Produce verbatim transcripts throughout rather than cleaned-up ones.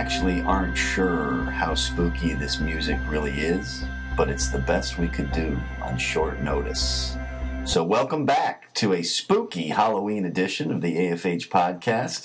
actually aren't sure how spooky this music really is, but it's the best we could do on short notice. So welcome back to a spooky Halloween edition of the A F H podcast.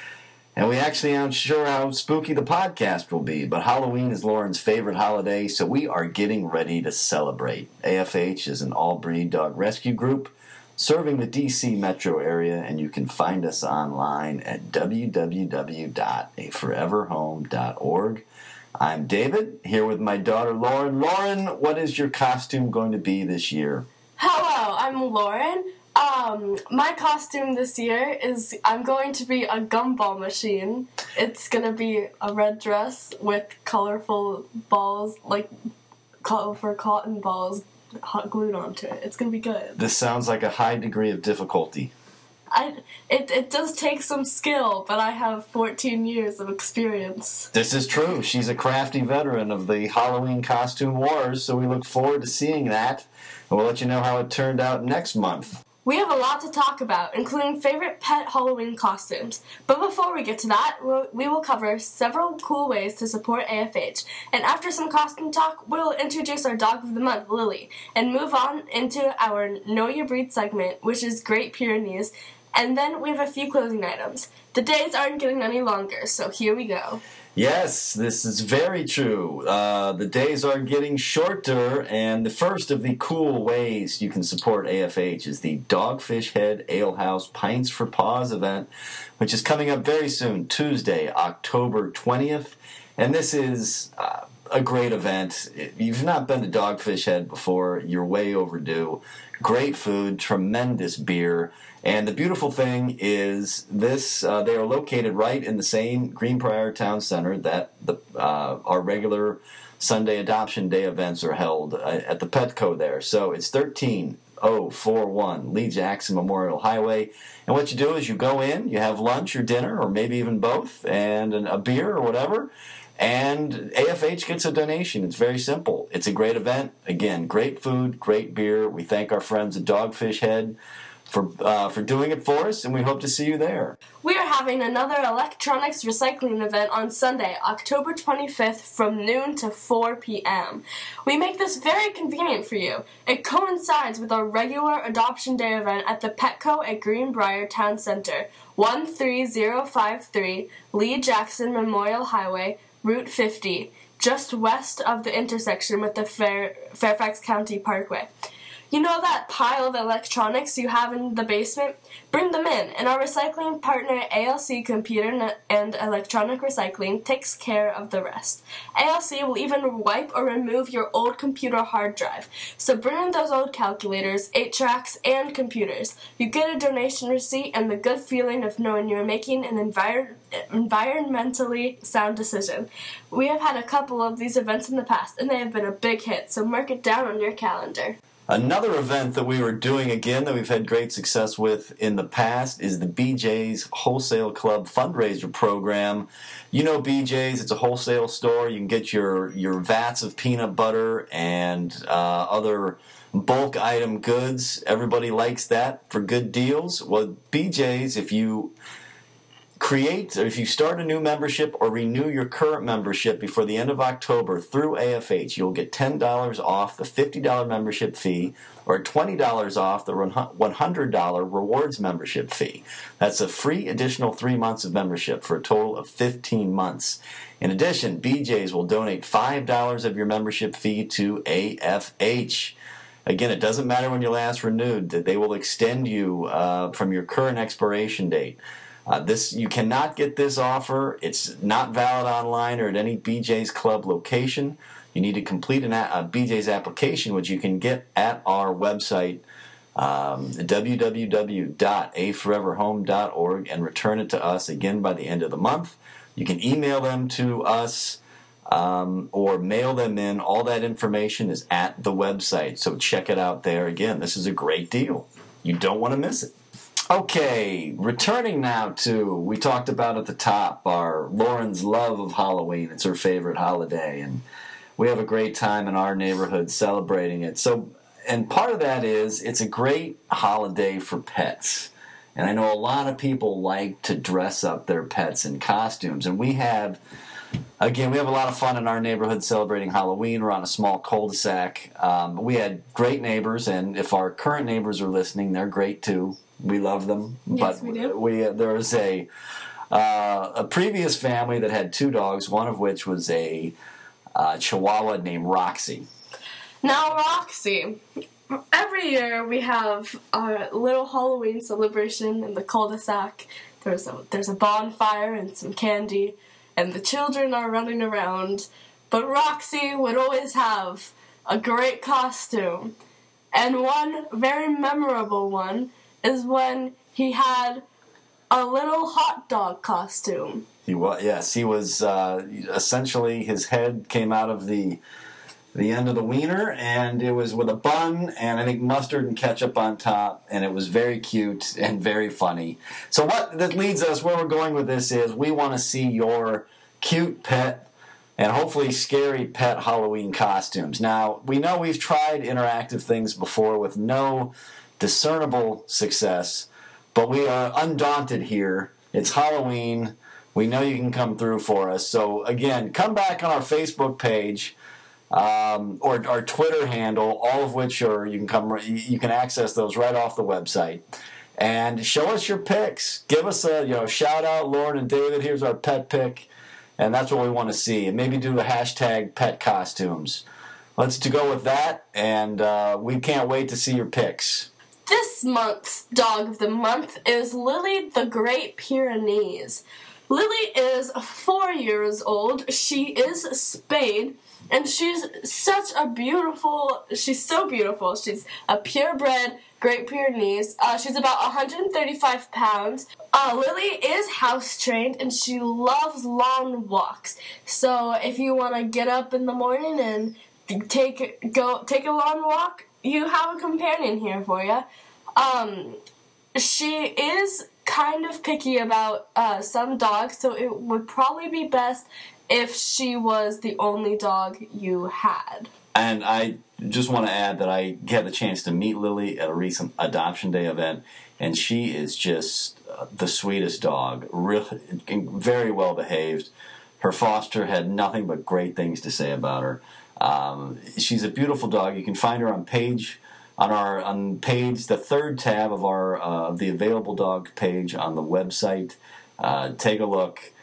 And we actually aren't sure how spooky the podcast will be, but Halloween is Lauren's favorite holiday, so we are getting ready to celebrate. A F H is an all-breed dog rescue group serving the D C metro area, and you can find us online at w w w dot a forever home dot org. I'm David, here with my daughter Lauren. Lauren, what is your costume going to be this year? Hello, I'm Lauren. Um, my costume this year is I'm going to be a gumball machine. It's going to be a red dress with colorful balls, like colorful cotton balls hot glued onto it. It's gonna be good. This sounds like a high degree of difficulty. I it it does take some skill, but I have fourteen years of experience. This is true. She's a crafty veteran of the Halloween costume wars, so we look forward to seeing that, and we'll let you know how it turned out next month. We have a lot to talk about, including favorite pet Halloween costumes. But before we get to that, we will cover several cool ways to support A F H. And after some costume talk, we'll introduce our dog of the month, Lily, and move on into our Know Your Breed segment, which is Great Pyrenees. And then we have a few closing items. The days aren't getting any longer, so here we go. Yes, this is very true. Uh, the days are getting shorter, and the first of the cool ways you can support A F H is the Dogfish Head Ale House Pints for Paws event, which is coming up very soon, Tuesday, October twentieth. And this is uh, a great event. If you've not been to Dogfish Head before, you're way overdue. Great food, tremendous beer. And the beautiful thing is this, uh, they are located right in the same Greenbrier Town Center that the uh, our regular Sunday Adoption Day events are held uh, at the Petco there. So it's thirteen oh forty-one Lee Jackson Memorial Highway. And what you do is you go in, you have lunch or dinner, or maybe even both, and an, a beer or whatever. And A F H gets a donation. It's very simple. It's a great event. Again, great food, great beer. We thank our friends at Dogfish Head for uh, for doing it for us, and we hope to see you there. We are having another electronics recycling event on Sunday, October twenty-fifth from noon to four p.m. We make this very convenient for you. It coincides with our regular Adoption Day event at the Petco at Greenbrier Town Center, one three zero five three Lee Jackson Memorial Highway, Route fifty, just west of the intersection with the Fair, Fairfax County Parkway. You know that pile of electronics you have in the basement? Bring them in, and our recycling partner A L C Computer and Electronic Recycling takes care of the rest. A L C will even wipe or remove your old computer hard drive. So bring in those old calculators, eight tracks, and computers. You get a donation receipt and the good feeling of knowing you're making an envir- environmentally sound decision. We have had a couple of these events in the past, and they have been a big hit, so mark it down on your calendar. Another event that we were doing again that we've had great success with in the past is the B J's Wholesale Club fundraiser program. You know B J's, it's a wholesale store. You can get your, your vats of peanut butter and uh, other bulk item goods. Everybody likes that for good deals. Well, B J's, if you create, or if you start a new membership or renew your current membership before the end of October through A F H, you'll get ten dollars off the fifty dollars membership fee or twenty dollars off the one hundred dollars rewards membership fee. That's a free additional three months of membership for a total of fifteen months. In addition, B J's will donate five dollars of your membership fee to A F H. Again, it doesn't matter when you last renewed, that they will extend you uh, from your current expiration date. Uh, this you cannot get this offer. It's not valid online or at any B J's Club location. You need to complete an, a B J's application, which you can get at our website, um, w w w dot a forever home dot org, and return it to us again by the end of the month. You can email them to us um, or mail them in. All that information is at the website, so check it out there. Again, this is a great deal. You don't want to miss it. Okay, returning now to, we talked about at the top, our Lauren's love of Halloween. It's her favorite holiday, and we have a great time in our neighborhood celebrating it. So, and part of that is, it's a great holiday for pets. And I know a lot of people like to dress up their pets in costumes, and we have Again, we have a lot of fun in our neighborhood celebrating Halloween. We're on a small cul-de-sac. Um, we had great neighbors, and if our current neighbors are listening, they're great too. We love them. Yes, but we do. We, uh, there was a, uh, a previous family that had two dogs, one of which was a uh, Chihuahua named Roxy. Now, Roxy, every year we have our little Halloween celebration in the cul-de-sac. There's a, there's a bonfire and some candy, and the children are running around. But Roxy would always have a great costume. And one very memorable one is when he had a little hot dog costume. He was, yes, he was, uh, essentially his head came out of the the end of the wiener, and it was with a bun, and I think mustard and ketchup on top, and it was very cute and very funny. So what that leads us, where we're going with this is, we want to see your cute pet and hopefully scary pet Halloween costumes. Now, we know we've tried interactive things before with no discernible success, but we are undaunted here. It's Halloween. We know you can come through for us. So, again, come back on our Facebook page, Um, or our Twitter handle, all of which are you can come you can access those right off the website, and show us your pics. Give us a you know shout out, Lauren and David. Here's our pet pic, and that's what we want to see. And maybe do the hashtag pet costumes. Let's to go with that, and uh, we can't wait to see your pics. This month's dog of the month is Lily the Great Pyrenees. Lily is four years old. She is spayed. And she's such a beautiful, she's so beautiful. She's a purebred Great Pyrenees. Uh, she's about one hundred thirty-five pounds. Uh, Lily is house trained and she loves long walks. So if you want to get up in the morning and take go take a long walk, you have a companion here for you. Um, she is kind of picky about uh, some dogs, so it would probably be best if she was the only dog you had. And I just want to add that I had the chance to meet Lily at a recent Adoption Day event, and she is just the sweetest dog, really, very well behaved. Her foster had nothing but great things to say about her. Um, she's a beautiful dog. You can find her on page on our on page the third tab of our uh, of the available dog page on the website. Uh, take a look.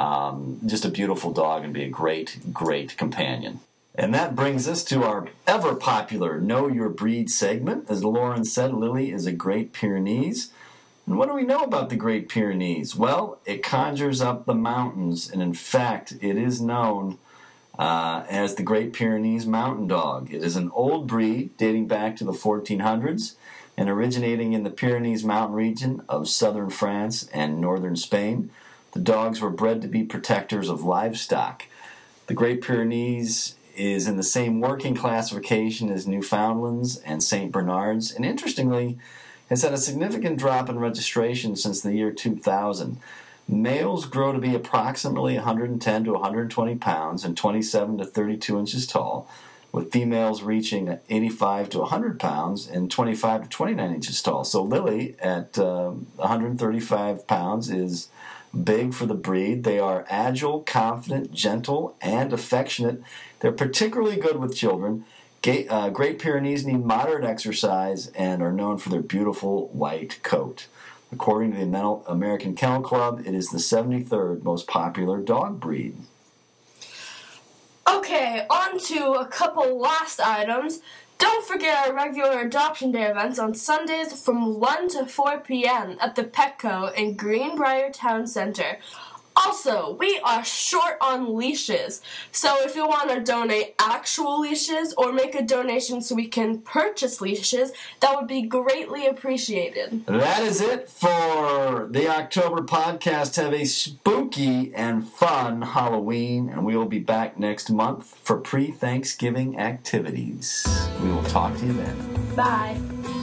Um, just a beautiful dog and be a great, great companion. And that brings us to our ever-popular Know Your Breed segment. As Lauren said, Lily is a Great Pyrenees. And what do we know about the Great Pyrenees? Well, it conjures up the mountains, and in fact, it is known uh, as the Great Pyrenees Mountain Dog. It is an old breed dating back to the fourteen hundreds and originating in the Pyrenees mountain region of southern France and northern Spain. The dogs were bred to be protectors of livestock. The Great Pyrenees is in the same working classification as Newfoundlands and Saint Bernards, and interestingly, has had a significant drop in registration since the year two thousand. Males grow to be approximately one hundred ten to one hundred twenty pounds and twenty-seven to thirty-two inches tall, with females reaching eighty-five to one hundred pounds and twenty-five to twenty-nine inches tall. So Lily, at uh, one hundred thirty-five pounds, is big for the breed. They are agile, confident, gentle, and affectionate. They're particularly good with children. Great, uh, Great Pyrenees need moderate exercise and are known for their beautiful white coat. According to the American Kennel Club, it is the seventy-third most popular dog breed. Okay, on to a couple last items. Don't forget our regular Adoption Day events on Sundays from one to four p.m. at the Petco in Greenbrier Town Center. Also, we are short on leashes, so if you want to donate actual leashes or make a donation so we can purchase leashes, that would be greatly appreciated. That is it for the October podcast. Have a spooky and fun Halloween, and we will be back next month for pre-Thanksgiving activities. We will talk to you then. Bye.